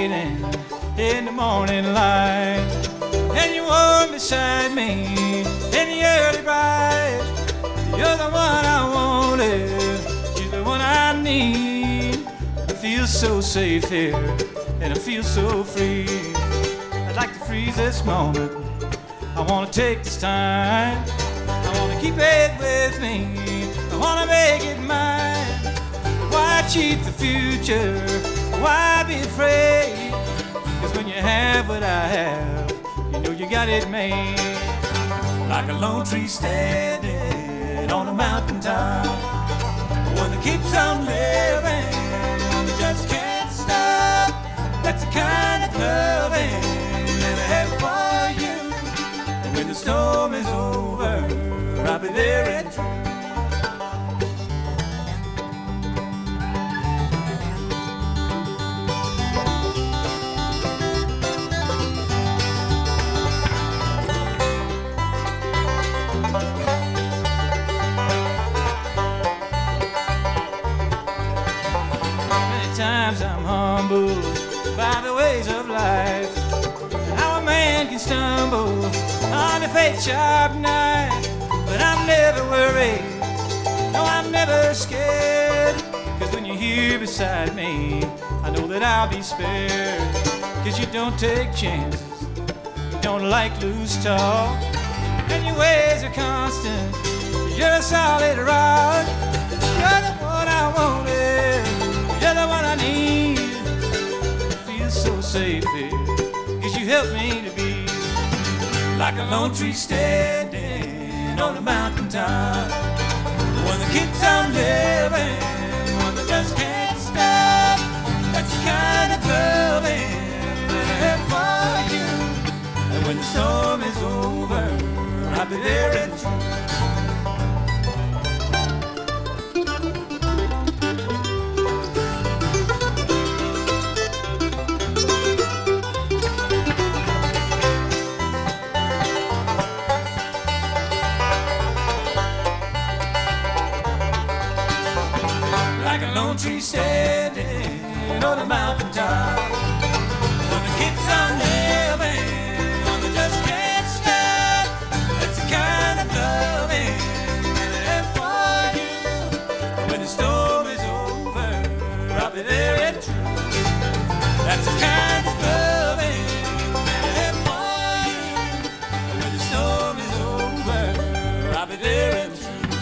waiting in the morning light. And you warm beside me in the early bright. You're the one I wanted, you're the one I need. I feel so safe here, and I feel so free. I'd like to freeze this moment, I wanna take this time. I wanna keep it with me, I wanna make it mine. Why cheat the future, why be afraid? Cause when you have what I have, you know you got it made. Like a lone tree standing on a mountaintop, one that keeps on living, one that just can't stop. That's the kind of loving that I have for you. And when the storm is over, I'll be there and true. Times I'm humbled by the ways of life, how a man can stumble on a fate's sharp knife. But I'm never worried, no, I'm never scared. Cause when you're here beside me, I know that I'll be spared. Cause you don't take chances, you don't like loose talk, and your ways are constant, you're a solid rock. You're the one I wanted, you're the one I need. I feel so safe here, cause you help me to be like a lone tree standing on a mountaintop, the one that keeps on living, the one that just can't stop. That's the kind of loving that I have for you. And when the storm is over, I'll be there and true. Lone tree standing on a mountaintop, one that keeps on living, one that just can't stop. That's the kind of loving that I have for you. When the storm is over, I'll be there and true. That's the kind of loving that I have for you. When the storm is over, I'll be there and true.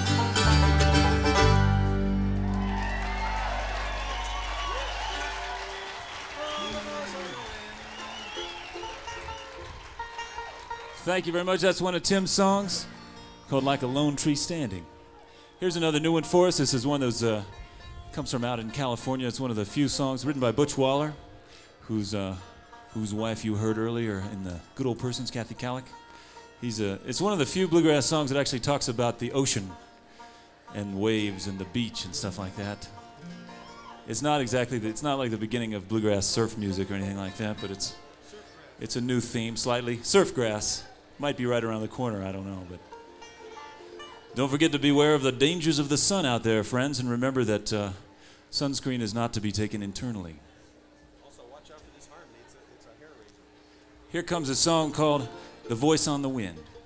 Thank you very much. That's one of Tim's songs called Like a Lone Tree Standing. Here's another new one for us. This is one that comes from out in California. It's one of the few songs written by Butch Waller, whose wife you heard earlier in the Good Old Persons, Kathy Kallick. It's one of the few bluegrass songs that actually talks about the ocean and waves and the beach and stuff like that. It's not like the beginning of bluegrass surf music or anything like that, but it's a new theme slightly. Surfgrass might be right around the corner, I don't know, but don't forget to beware of the dangers of the sun out there, friends, and remember that sunscreen is not to be taken internally. Also, watch out for this harmony. It's a hair raiser. Here comes a song called The Voice on the Wind.